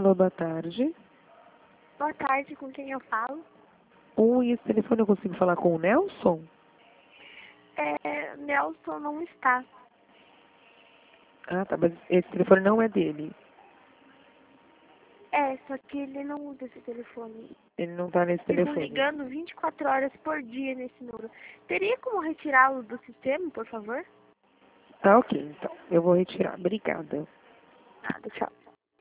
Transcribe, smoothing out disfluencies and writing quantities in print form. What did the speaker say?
Alô, boa tarde. Boa tarde, com quem eu falo? Oi, esse telefone eu consigo falar com o Nelson? Nelson não está. Ah, tá, mas esse telefone não é dele. Só que ele não usa esse telefone. Ele não tá nesse Ficam telefone. ligando 24 horas por dia nesse número. Teria como retirá-lo do sistema, por favor? Tá ok, então. Eu vou retirar. Obrigada. Nada, tchau.